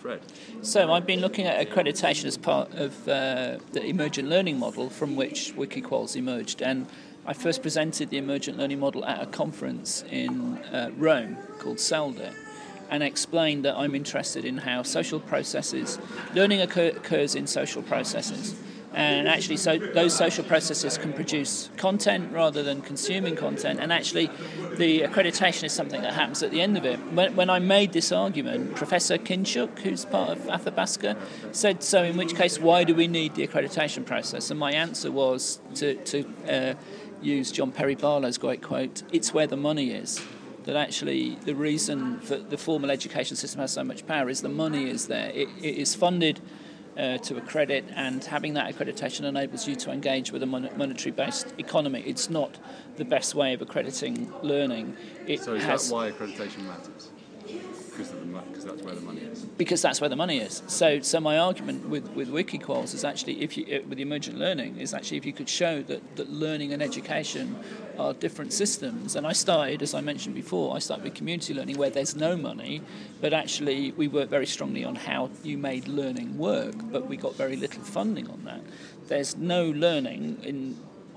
Fred. So I've been looking at accreditation as part of the emergent learning model from which Wikiquals emerged, and I first presented the emergent learning model at a conference in Rome called CELDE, and explained that I'm interested in how social processes, learning occurs in social processes. And actually, so those social processes can produce content rather than consuming content. And actually, the accreditation is something that happens at the end of it. When I made this argument, Professor Kinchuk, who's part of Athabasca, said, so in which case, why do we need the accreditation process? And my answer was to use John Perry Barlow's great quote, it's where the money is. That actually the reason for the formal education system has so much power is the money is there. It is funded to accredit, and having that accreditation enables you to engage with a monetary-based economy. It's not the best way of accrediting learning. So is that why accreditation matters? Because that's where the money is. Because that's where the money is. So my argument with Wikiquals is actually, with the emergent learning, is actually if you could show that learning and education are different systems. And I started, as I mentioned before, with community learning where there's no money, but actually we worked very strongly on how you made learning work, but we got very little funding on that. There's no learning in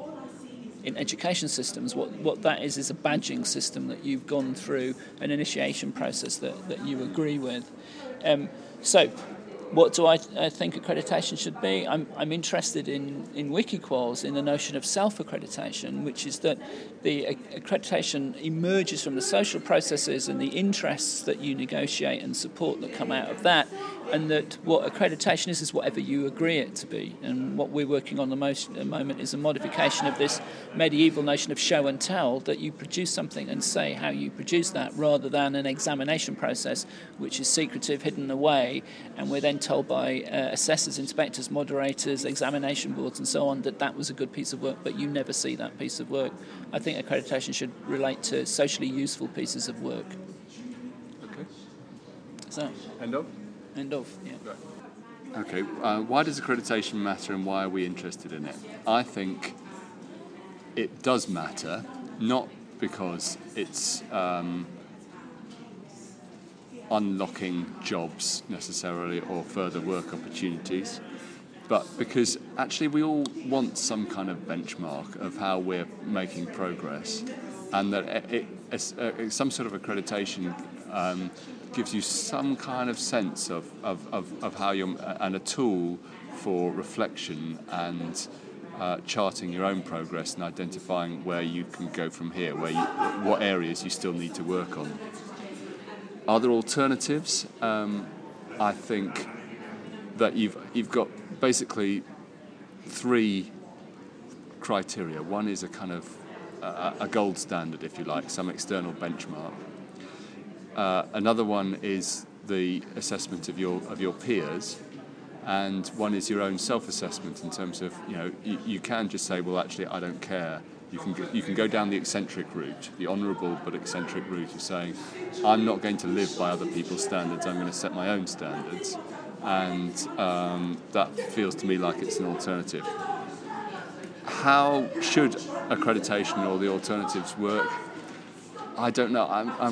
education systems. What that is a badging system that you've gone through an initiation process that you agree with. So what do I think accreditation should be? I'm interested in Wikiquals, in the notion of self-accreditation, which is that the accreditation emerges from the social processes and the interests that you negotiate and support that come out of that, and that what accreditation is whatever you agree it to be. And what we're working on at the moment is a modification of this medieval notion of show and tell, that you produce something and say how you produce that, rather than an examination process which is secretive, hidden away, and we're then told by assessors, inspectors, moderators, examination boards and so on that was a good piece of work, but you never see that piece of work. I think accreditation should relate to socially useful pieces of work. Okay. So. End of, yeah. Okay, why does accreditation matter and why are we interested in it? I think it does matter, not because it's unlocking jobs necessarily or further work opportunities, but because actually we all want some kind of benchmark of how we're making progress, and that some sort of accreditation gives you some kind of sense of how you're, and a tool for reflection and charting your own progress and identifying where you can go from here, what areas you still need to work on. Are there alternatives? I think that you've got basically three criteria. One is a kind of a gold standard, if you like, some external benchmark. Another one is the assessment of your peers, and one is your own self-assessment in terms of, you can just say, well, actually, I don't care. You can go down the eccentric route, the honourable but eccentric route of saying, I'm not going to live by other people's standards, I'm going to set my own standards, and that feels to me like it's an alternative. How should accreditation or the alternatives work? I don't know.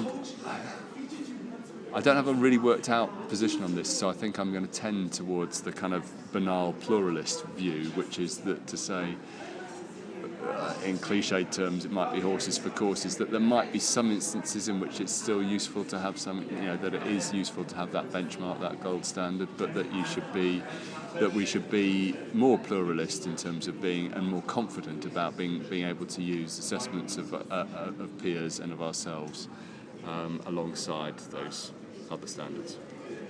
I don't have a really worked out position on this, so I think I'm going to tend towards the kind of banal pluralist view, which is that to say, in cliched terms, it might be horses for courses, that there might be some instances in which it's still useful to have some, that it is useful to have that benchmark, that gold standard, but that we should be more pluralist in terms of being, and more confident about being able to use assessments of peers and of ourselves alongside those other standards.